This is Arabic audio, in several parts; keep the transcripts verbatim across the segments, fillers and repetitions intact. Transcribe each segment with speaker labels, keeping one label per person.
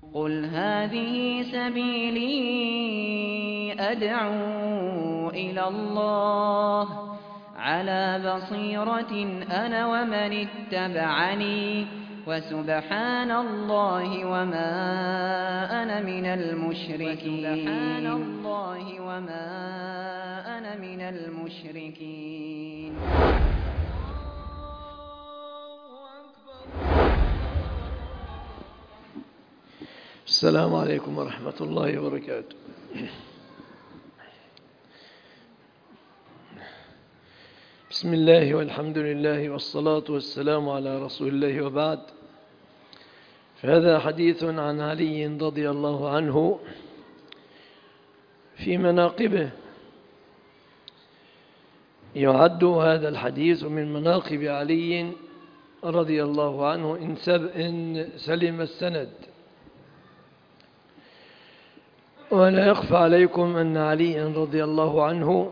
Speaker 1: قُلْ هَٰذِهِ سَبِيلِي أَدْعُو إِلَى اللَّهِ ۚ عَلَىٰ بَصِيرَةٍ أَنَا وَمَنِ اتَّبَعَنِي ۖ وَسُبْحَانَ اللَّهِ وَمَا أَنَا مِنَ الْمُشْرِكِينَ.
Speaker 2: السلام عليكم ورحمة الله وبركاته. بسم الله والحمد لله والصلاة والسلام على رسول الله، وبعد، فهذا حديث عن علي رضي الله عنه في مناقبه. يعد هذا الحديث من مناقب علي رضي الله عنه إن سلم السند. ولا يخفى عليكم أن علي رضي الله عنه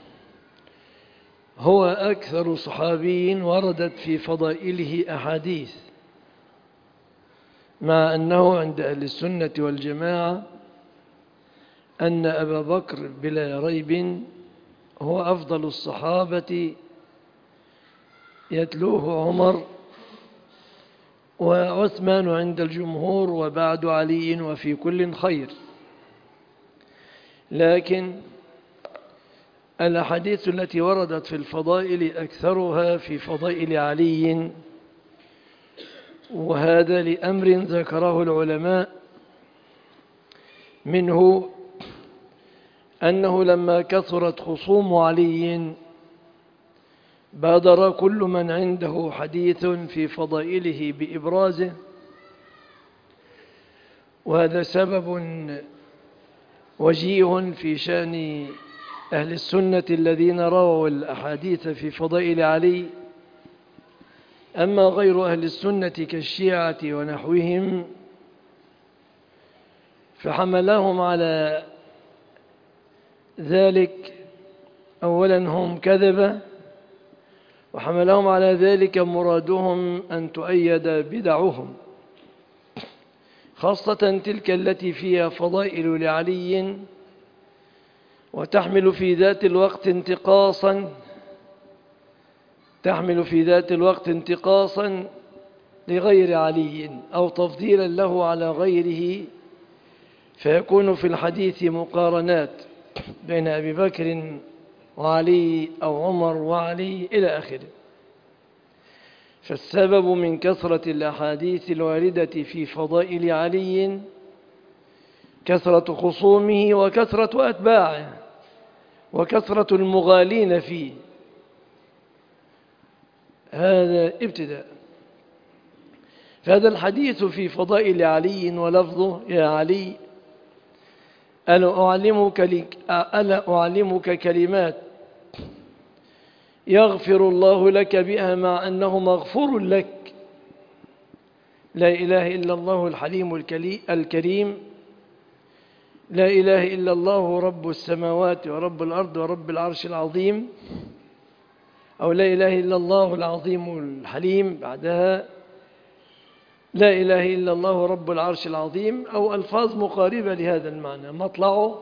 Speaker 2: هو أكثر صحابي وردت في فضائله أحاديث، مع أنه عند أهل السنة والجماعة أن أبا بكر بلا ريب هو أفضل الصحابة، يتلوه عمر وعثمان عند الجمهور، وبعد علي وفي كل خير. لكن الأحاديث التي وردت في الفضائل أكثرها في فضائل علي، وهذا لأمر ذكره العلماء، منه أنه لما كثرت خصوم علي بادر كل من عنده حديث في فضائله بإبرازه، وهذا سبب وجيه في شأن أهل السنة الذين رووا الأحاديث في فضائل علي. أما غير أهل السنة كالشيعة ونحوهم فحملهم على ذلك، أولا هم كذبة، وحملهم على ذلك مرادهم أن تؤيد بدعهم، خاصة تلك التي فيها فضائل لعلي وتحمل في ذات الوقت انتقاصا تحمل في ذات الوقت انتقاصا لغير علي أو تفضيلا له على غيره، فيكون في الحديث مقارنات بين أبي بكر وعلي أو عمر وعلي إلى آخره. فالسبب من كثرة الأحاديث الواردة في فضائل علي كثرة خصومه وكثرة أتباعه وكثرة المغالين فيه. هذا ابتداء. فهذا الحديث في فضائل علي ولفظه: يا علي ألا أعلمك, ألا أعلمك كلمات يغفر الله لك بها مع أنه مغفور لك، لا إله إلا الله الحليم الكريم، لا إله إلا الله رب السماوات ورب الأرض ورب العرش العظيم، أو لا إله إلا الله العظيم الحليم، بعدها لا إله إلا الله رب العرش العظيم، أو ألفاظ مقاربة لهذا المعنى. مطلعه: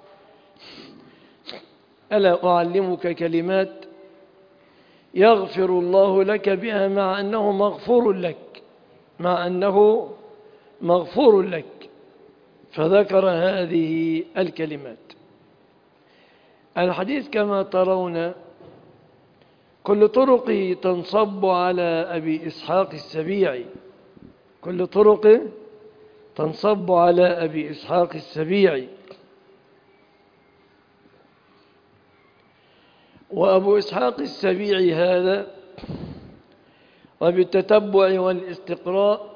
Speaker 2: ألا أعلمك كلمات يغفر الله لك بها مع أنه مغفور لك مع أنه مغفور لك فذكر هذه الكلمات. الحديث كما ترون كل طرقه تنصب على أبي إسحاق السبيعي كل طرقه تنصب على أبي إسحاق السبيعي وأبو إسحاق السبيعي هذا، وبالتتبع والاستقراء،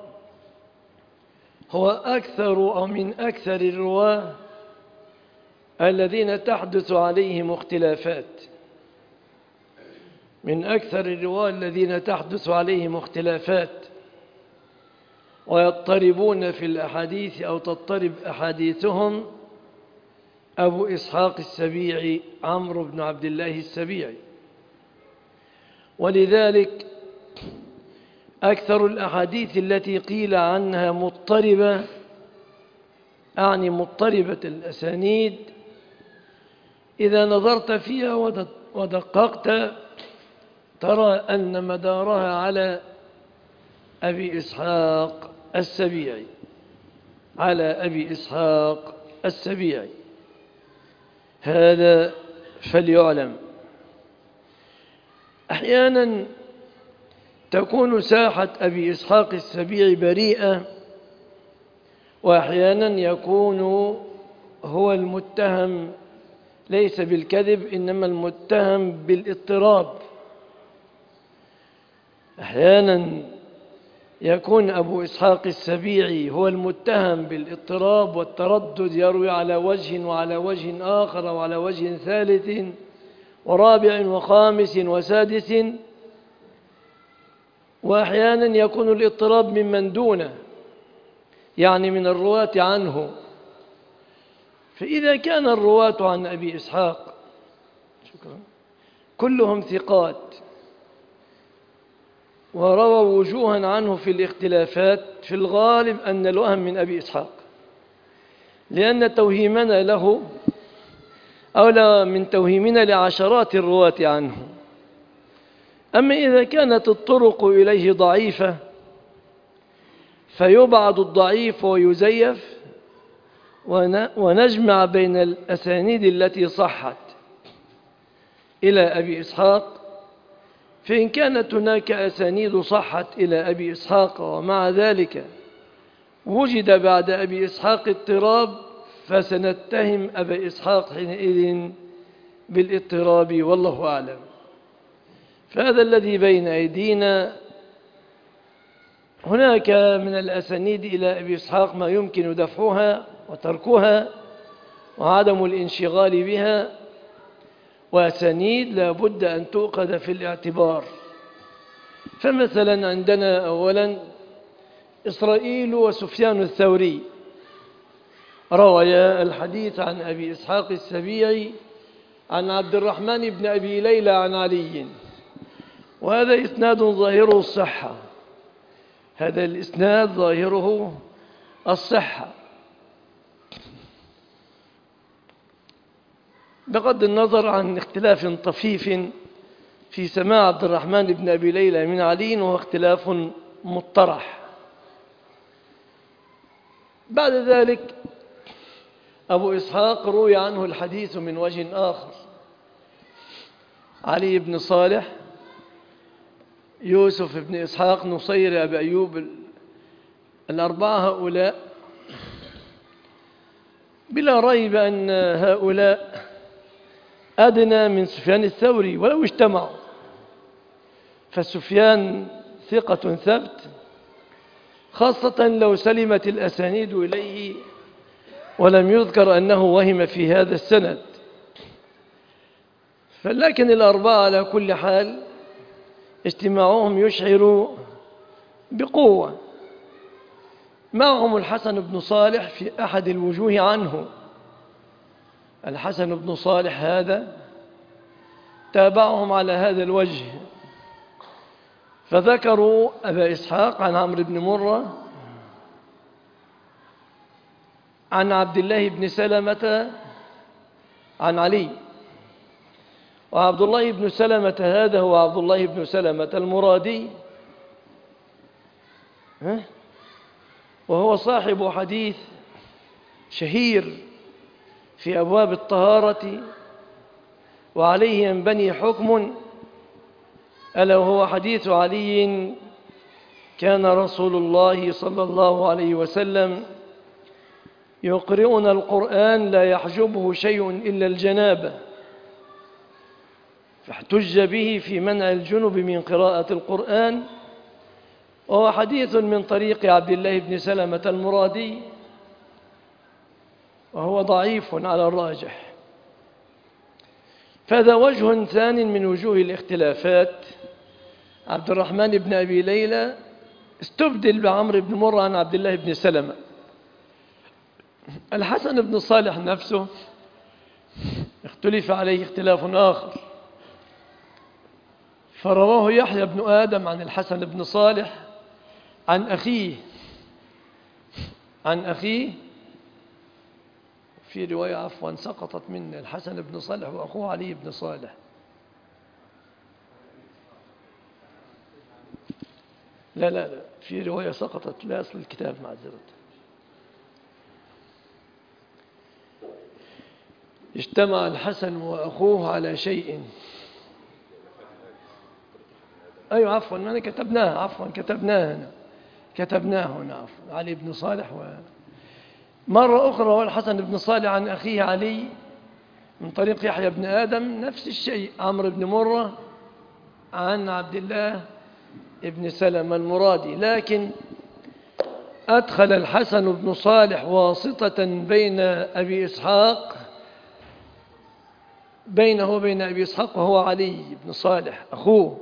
Speaker 2: هو أكثر أو من أكثر الرواة الذين تحدث عليهم اختلافات من أكثر الرواة الذين تحدث عليهم اختلافات ويضطربون في الأحاديث أو تضطرب أحاديثهم أبو إسحاق السبيعي عمرو بن عبد الله السبيعي. ولذلك أكثر الأحاديث التي قيل عنها مضطربة أعني مضطربة الأسانيد، إذا نظرت فيها ودققت ترى أن مدارها على أبي إسحاق السبيعي على أبي إسحاق السبيعي. هذا فليعلم. أحيانا تكون ساحة أبي إسحاق السبيعي بريئة، وأحيانا يكون هو المتهم ليس بالكذب إنما المتهم بالاضطراب. أحيانا يكون أبو إسحاق السبيعي هو المتهم بالاضطراب والتردد، يروي على وجه وعلى وجه آخر وعلى وجه ثالث ورابع وخامس وسادس، وأحيانا يكون الاضطراب ممن دونه، يعني من الرواة عنه. فإذا كان الرواة عن أبي إسحاق شكرا كلهم ثقات ورووا وجوها عنه في الاختلافات، في الغالب أن الوهم من أبي إسحاق، لأن توهيمنا له أولى من توهيمنا لعشرات الرواة عنه. أما إذا كانت الطرق إليه ضعيفة فيبعض الضعيف ويزيف، ونجمع بين الأسانيد التي صحت إلى أبي إسحاق. فإن كانت هناك أسانيد صحت إلى أبي إسحاق ومع ذلك وجد بعد أبي إسحاق اضطراب، فسنتهم أبا إسحاق حينئذ بالاضطراب، والله أعلم. فهذا الذي بين أيدينا. هناك من الأسانيد إلى أبي إسحاق ما يمكن دفعها وتركها وعدم الانشغال بها، وأسانيد لا بد أن تؤخذ في الاعتبار. فمثلا عندنا أولا إسرائيل وسفيان الثوري رويا الحديث عن أبي إسحاق السبيعي عن عبد الرحمن بن أبي ليلى عن علي، وهذا إسناد ظاهره الصحة. هذا الإسناد ظاهره الصحة بغض النظر عن اختلاف طفيف في سماع عبد الرحمن بن أبي ليلى من علي، وهو اختلاف مطرح. بعد ذلك أبو إسحاق روي عنه الحديث من وجه آخر، علي بن صالح، يوسف بن إسحاق، نصير، أبي أيوب، الأربعة هؤلاء بلا ريب أن هؤلاء أدنى من سفيان الثوري ولو اجتمعوا، فسفيان ثقة ثبت، خاصة لو سلمت الأسانيد إليه ولم يذكر أنه وهم في هذا السند. فلكن الأربعة على كل حال اجتماعهم يشعر بقوة. معهم الحسن بن صالح في أحد الوجوه عنه. الحسن بن صالح هذا تابعهم على هذا الوجه، فذكروا أبا إسحاق عن عمرو بن مرة عن عبد الله بن سلمة عن علي. وعبد الله بن سلمة هذا هو عبد الله بن سلمة المرادي، وهو صاحب حديث شهير في أبواب الطهارة وعليه ينبني حكم، ألا وهو حديث علي: كان رسول الله صلى الله عليه وسلم يقرئنا القرآن لا يحجبه شيء إلا الجنابة، فاحتج به في منع الجنب من قراءة القرآن. وهو حديث من طريق عبد الله بن سلمة المرادي، وهو ضعيف على الراجح. فهذا وجه ثان من وجوه الاختلافات. عبد الرحمن بن أبي ليلى استبدل بعمرو بن مرة عن عبد الله بن سلمة. الحسن بن صالح نفسه اختلف عليه اختلاف آخر، فرواه يحيى بن آدم عن الحسن بن صالح عن أخيه عن أخيه في رواية عفوا سقطت من الحسن بن صالح وأخوه علي بن صالح. لا لا لا في رواية سقطت لا أصل الكتاب معذرة. اجتمع الحسن وأخوه على شيء. أيوة عفوا أنا كتبناه عفوا كتبناه هنا كتبناه هنا عفوا علي بن صالح. و مرة أخرى والحسن بن صالح عن أخيه علي من طريق يحيى بن آدم نفس الشيء عمرو بن مرة عن عبد الله ابن سلمة المرادي، لكن أدخل الحسن بن صالح واسطة بين أبي إسحاق بينه وبين أبي إسحاق وهو علي بن صالح أخوه.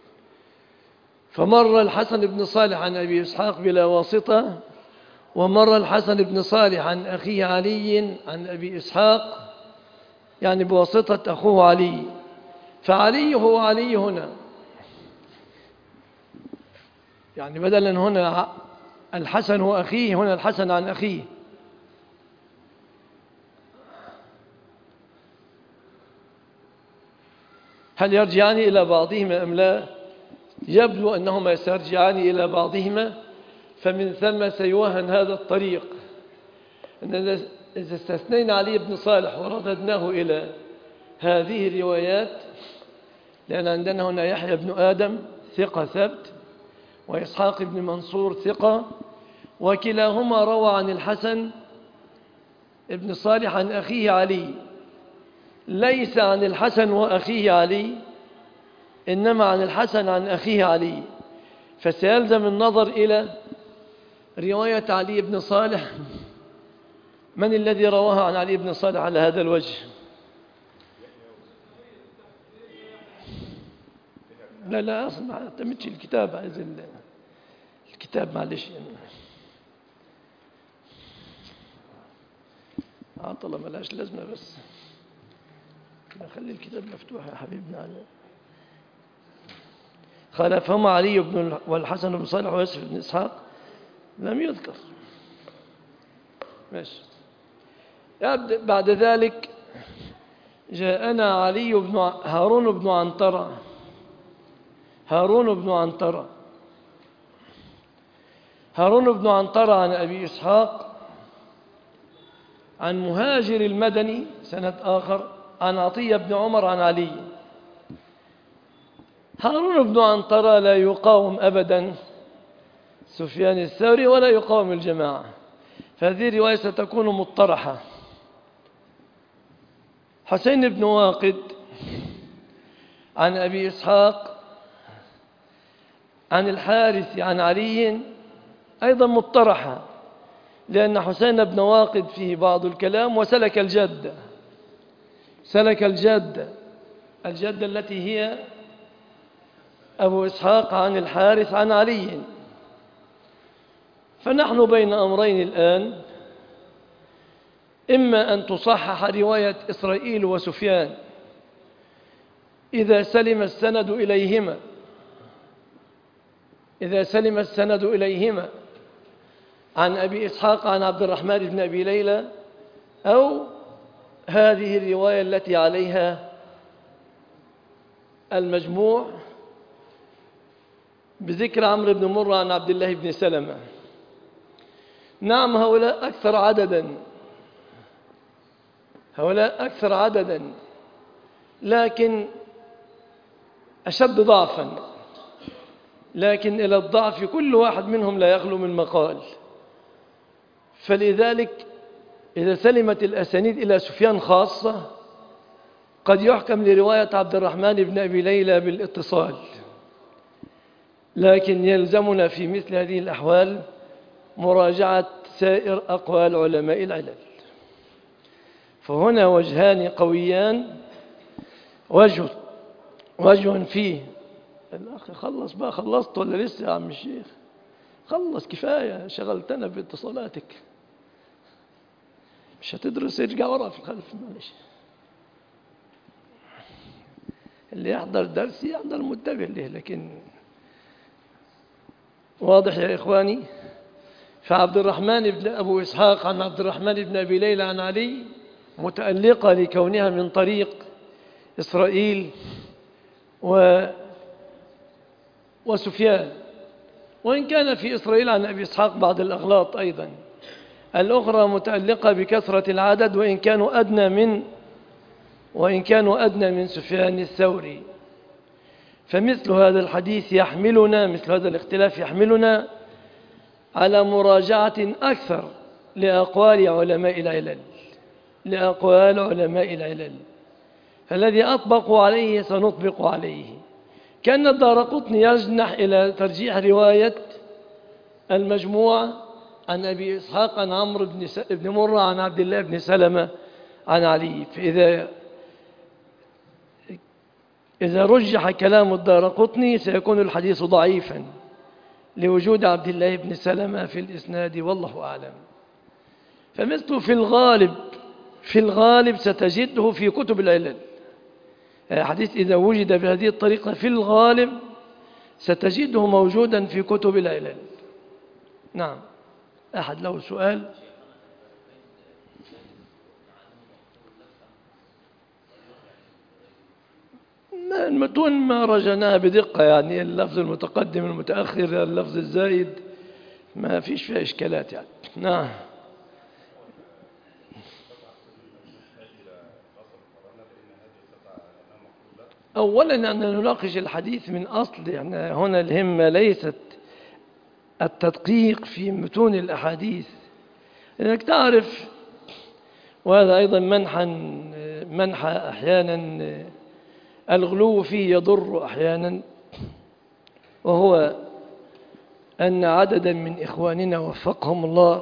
Speaker 2: فمر الحسن بن صالح عن أبي إسحاق بلا واسطة، ومر الحسن بن صالح عن أخيه علي عن أبي إسحاق يعني بواسطة أخوه علي. فعلي هو علي هنا، يعني بدلا هنا الحسن هو أخيه، هنا الحسن عن أخيه. هل يرجعان إلى بعضهما أم لا؟ يبدو أنهما سيرجعان إلى بعضهما، فمن ثم سيوهن هذا الطريق. أننا إذا استثنينا علي بن صالح ورددناه إلى هذه الروايات، لأن عندنا هنا يحيى بن آدم ثقة ثبت وإسحاق بن منصور ثقة، وكلاهما روى عن الحسن بن صالح عن أخيه علي، ليس عن الحسن وأخيه علي، إنما عن الحسن عن أخيه علي. فسيلزم النظر إلى رواية علي بن صالح، من الذي رواها عن علي بن صالح على هذا الوجه؟ لا لا أصلا ما اعتمدش الكتاب، عايز الكتاب معلش يعني. عطلة ملاش لازمة، بس خلي الكتاب مفتوح يا حبيبنا. على خالفهما علي بن والحسن بن صالح ويوسف بن إسحاق لم يذكر. ماشي. بعد ذلك جاءنا علي بن هارون بن عنترة هارون بن عنترة هارون بن عنترة عن أبي إسحاق عن مهاجر المدني سند آخر عن عطية بن عمر عن علي. هارون بن عنترة لا يقاوم أبدا سفيان الثوري ولا يقاوم الجماعة، فهذه الرواية ستكون مطرحة. حسين بن واقد عن أبي إسحاق عن الحارث عن علي أيضا مطرحة، لأن حسين بن واقد فيه بعض الكلام، وسلك الجدة سلك الجدة الجدة التي هي أبو إسحاق عن الحارث عن علي. فنحن بين أمرين الآن، إما أن تصحح رواية إسرائيل وسفيان إذا سلم السند إليهما إذا سلم السند إليهما عن أبي إسحاق عن عبد الرحمن بن أبي ليلى، أو هذه الرواية التي عليها المجموع بذكر عمرو بن مرة عن عبد الله بن سلمة. نعم هؤلاء أكثر عددا هؤلاء أكثر عددا لكن أشد ضعفا، لكن إلى الضعف كل واحد منهم لا يخلو من مقال. فلذلك إذا سلمت الأسانيد إلى سفيان خاصة قد يحكم لرواية عبد الرحمن بن أبي ليلى بالاتصال، لكن يلزمنا في مثل هذه الأحوال مراجعة سائر أقوال علماء العلل. فهنا وجهان قويان، وجه وجه فيه الأخ خلص بقى، خلصت ولا لسه يا عم الشيخ؟ خلص كفاية، شغلتنا باتصالاتك. مش هتدرس ارجع ورا في الخلف معلش. اللي يحضر درس يحضر منتبه له، لكن واضح يا إخواني. فعبد الرحمن بن أبو إسحاق عن عبد الرحمن بن أبي ليلى عن علي متألقة لكونها من طريق إسرائيل و وسفيان، وإن كان في إسرائيل عن أبي إسحاق بعض الأغلاط أيضا. الأخرى متألقة بكثرة العدد وإن كانوا أدنى من وإن كانوا أدنى من سفيان الثوري. فمثل هذا الحديث يحملنا مثل هذا الاختلاف يحملنا على مراجعة أكثر لأقوال علماء العلل لأقوال علماء العلل فالذي أطبقوا عليه سنطبق عليه. كان الدارقطني يجنح إلى ترجيح رواية المجموع عن أبي إسحاق عن عمرو بن, س... بن مرة عن عبد الله بن سلمة عن علي. فإذا إذا رجح كلام الدارقطني سيكون الحديث ضعيفا لوجود عبد الله بن سلمة في الإسناد والله أعلم. فمثل في الغالب في الغالب ستجده في كتب العلل. الحديث إذا وجد بهذه الطريقة في الغالب ستجده موجودا في كتب العلل. نعم. أحد له سؤال؟ المتون ما رجعناها بدقة، يعني اللفظ المتقدم المتأخر اللفظ الزائد ما فيش فيها إشكالات يعني. نعم. أولا أن نناقش الحديث من أصل، يعني هنا الهمة ليست التدقيق في متون الأحاديث، لأنك تعرف، وهذا أيضا منحا منحى أحيانا الغلو فيه يضر أحيانا، وهو أن عددا من إخواننا وفقهم الله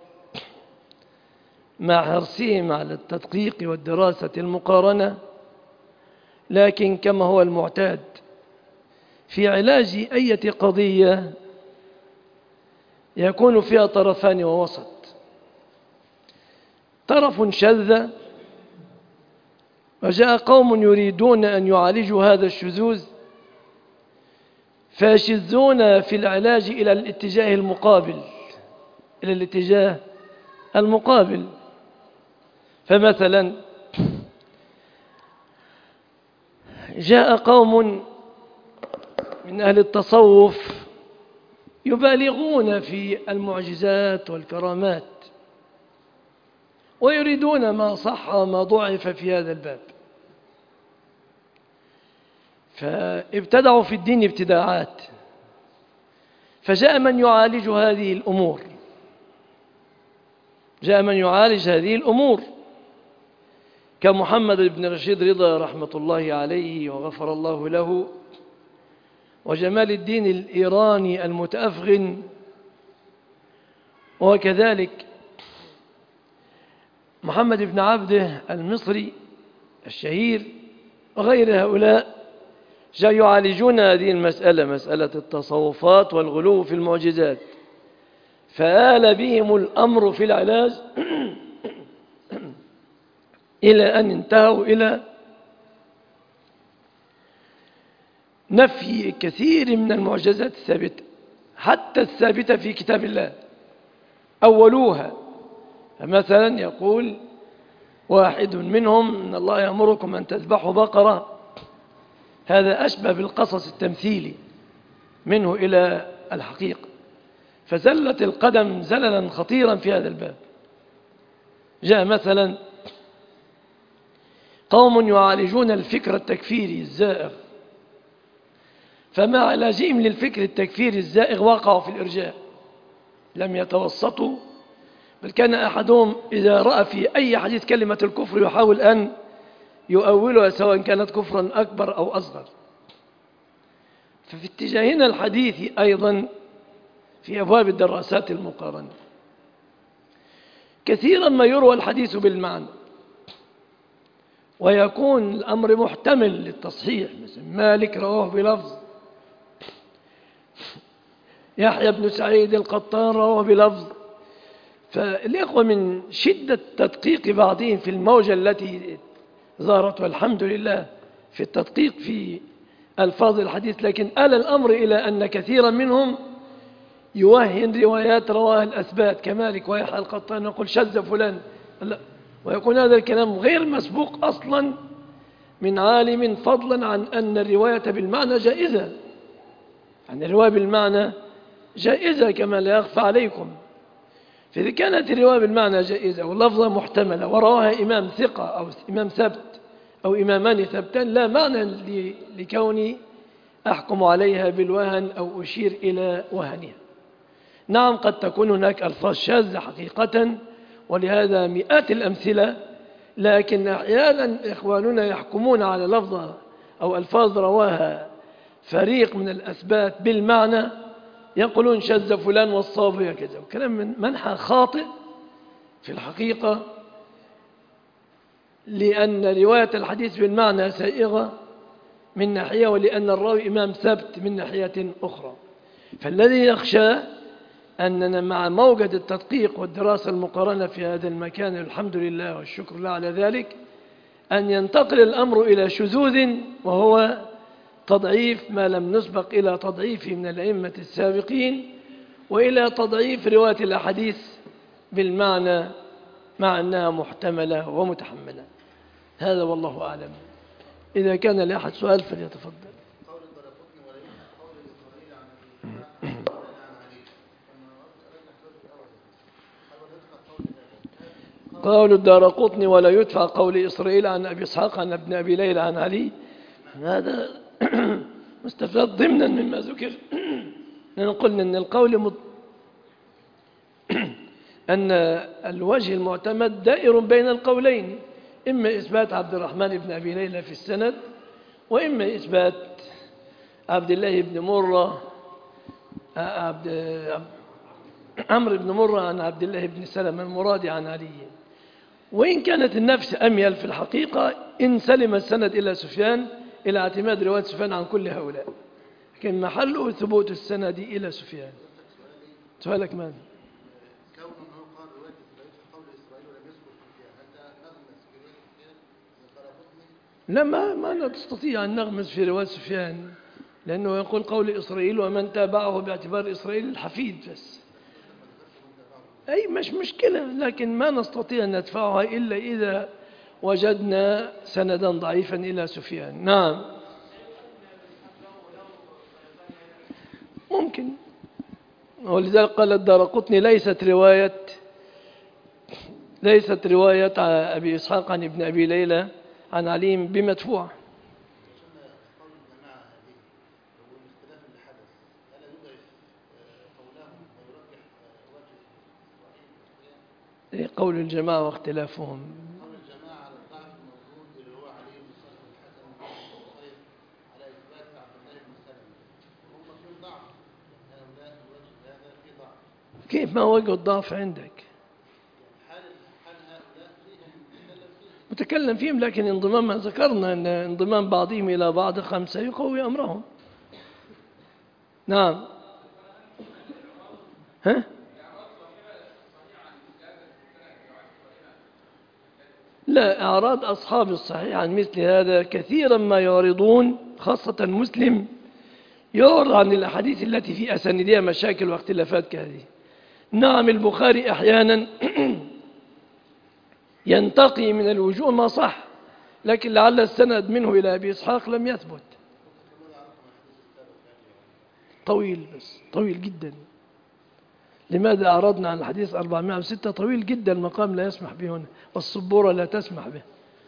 Speaker 2: مع حرصهم على التدقيق والدراسة المقارنة، لكن كما هو المعتاد في علاج أي قضية يكون فيها طرفان ووسط. طرف شذ وجاء قوم يريدون أن يعالجوا هذا الشذوذ فيشذون في العلاج إلى الاتجاه المقابل إلى الاتجاه المقابل. فمثلا جاء قوم من أهل التصوف يبالغون في المعجزات والكرامات ويريدون ما صح وما ضعف في هذا الباب، فابتدعوا في الدين ابتداعات. فجاء من يعالج هذه الأمور جاء من يعالج هذه الأمور كمحمد بن رشيد رضا رحمة الله عليه وغفر الله له، وجمال الدين الإيراني المتأفغن، وكذلك محمد بن عبده المصري الشهير وغير هؤلاء، جاءوا يعالجون هذه المسألة، مسألة التصوفات والغلو في المعجزات، فآل بهم الأمر في العلاج إلى أن انتهوا إلى نفي كثير من المعجزات الثابتة، حتى الثابتة في كتاب الله أولوها. فمثلا يقول واحد منهم إن الله يأمركم أن تذبحوا بقرة، هذا أشبه بالقصص التمثيلي منه إلى الحقيقة، فزلت القدم زللا خطيرا في هذا الباب. جاء مثلا قوم يعالجون الفكر التكفيري الزائغ، فمع علاجهم للفكر التكفيري الزائغ وقعوا في الإرجاء، لم يتوسطوا، بل كان أحدهم إذا رأى في أي حديث كلمة الكفر يحاول أن يؤولها سواء كانت كفرا أكبر أو أصغر. ففي اتجاهنا الحديث أيضا في أبواب الدراسات المقارنة كثيرا ما يروى الحديث بالمعنى ويكون الأمر محتمل للتصحيح، مثل مالك رواه بلفظ، يحيى بن سعيد القطان رواه بلفظ. فالإخوة من شدة تدقيق بعضهم في الموجة التي ظهرت والحمد لله في التدقيق في ألفاظ الحديث، لكن آل الأمر إلى أن كثيرا منهم يوهن روايات رواها الأثبات كمالك ويحيى القطان يقول شذ فلان، لا، ويكون هذا الكلام غير مسبوق أصلا من عالم، فضلا عن أن الرواية بالمعنى جائزة. يعني الرواية بالمعنى جائزة كما لا يخفى عليكم. فإذا كانت الرواية بالمعنى جائزة واللفظة محتملة ورواها إمام ثقة أو إمام ثبت أو إمامان ثبتان، لا معنى لكوني أحكم عليها بالوهن أو أشير إلى وهنها. نعم قد تكون هناك ألفاظ شاذة حقيقة، ولهذا مئات الأمثلة، لكن أحيانا إخواننا يحكمون على لفظة أو ألفاظ رواها فريق من الأثبات بالمعنى، يقولون شذ فلان والصواب كذا، وكلام من منحى خاطئ في الحقيقة، لأن رواية الحديث بالمعنى سائغة من ناحية، ولأن الراوي إمام ثبت من ناحية أخرى. فالذي يخشى أننا مع موجة التدقيق والدراسة المقارنة في هذا المكان، الحمد لله والشكر لله على ذلك، أن ينتقل الأمر إلى شذوذ، وهو تضعيف ما لم نسبق إلى تضعيفه من الأئمة السابقين، وإلى تضعيف رواية الأحاديث بالمعنى مع أنها محتملة ومتحملة. هذا والله أعلم. إذا كان لأحد سؤال فليتفضل. قول الدارقطني ولا يدفع قول إسرائيل عن أبي إسحاق عن ابن أبي ليلى عن علي، هذا مستفاد ضمنا مما ذكر. قلنا أن القول مد... أن الوجه المعتمد دائر بين القولين، إما إثبات عبد الرحمن بن أبي ليلى في السند، وإما إثبات عبد الله بن مرة عبد عمرو بن مرة عن عبد الله بن سلمة المرادي عن علي. وإن كانت النفس أميل في الحقيقة إن سلم السند إلى سفيان، إلى اعتماد رواية سفيان عن كل هؤلاء، لكن محله ثبوت السند إلى سفيان. سؤالك ماذا؟ لا، ما ما لا تستطيع أن نغمز في رواية سفيان، لأنه يقول قول إسرائيل ومن تابعه باعتبار إسرائيل الحفيد بس. أي مش مشكلة، لكن ما نستطيع أن ندفعها إلا إذا وجدنا سندا ضعيفا إلى سفيان. نعم ممكن، ولذلك قال الدارقطني ليست رواية ليست رواية أبي إسحاق عن ابن أبي ليلى عن علي بمدفوع. قول الجماعة واختلافهم.
Speaker 3: قول الجماعة على الضعف الموجود اللي هو علي بن صالح الحسن والصيف على إثبات عبد الله بن سلمة، وهم في ضعف، هؤلاء الوجه هذا في ضعف.
Speaker 2: كيف ما وجه الضعف عندك؟
Speaker 3: حال حال هؤلاء فيهم متكلم فيهم
Speaker 2: متكلم فيهم، لكن انضمام ما ذكرنا أن انضمام بعضهم إلى بعض خمسة يقوي أمرهم. نعم. ها؟ لا، إعراض أصحاب الصحيح عن مثل هذا كثيرا ما يعرضون، خاصة مسلم يعرض عن الأحاديث التي في أسانيدها مشاكل واختلافات كهذه. نعم البخاري أحيانا ينتقي من الوجوه ما صح، لكن لعل السند منه إلى أبي إسحاق لم يثبت. طويل، بس طويل جدا. لماذا أعرضنا عن الحديث أربعمائة وستة؟ طويل جدا، المقام لا يسمح به هنا، والسبورة لا تسمح به.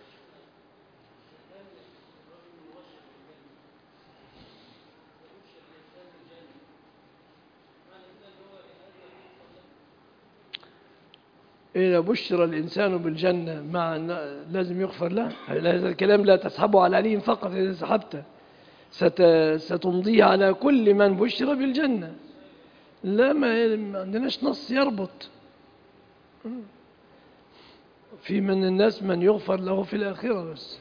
Speaker 2: إذا بشر الإنسان بالجنة مع أن لازم يغفر له، هذا الكلام لا تسحبه على علي فقط، إذا سحبته ستمضيه على كل من بشر بالجنة. لا، ما عندناش نص يربط. في من الناس من يغفر له في الآخرة بس.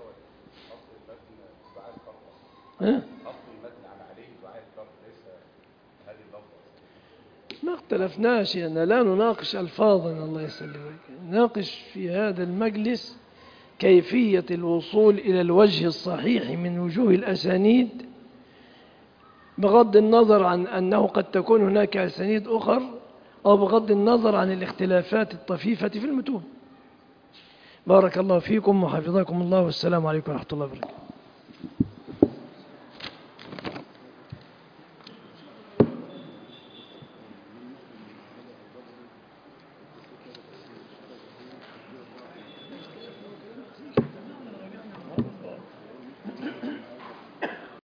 Speaker 2: ها؟ ما اختلفناش، يعني لا نناقش ألفاظا، الله يسلمك، نناقش في هذا المجلس كيفية الوصول إلى الوجه الصحيح من وجوه الأسانيد بغض النظر عن أنه قد تكون هناك أسانيد أخر، أو بغض النظر عن الاختلافات الطفيفة في المتون. بارك الله فيكم وحفظكم الله، والسلام عليكم ورحمة الله وبركاته.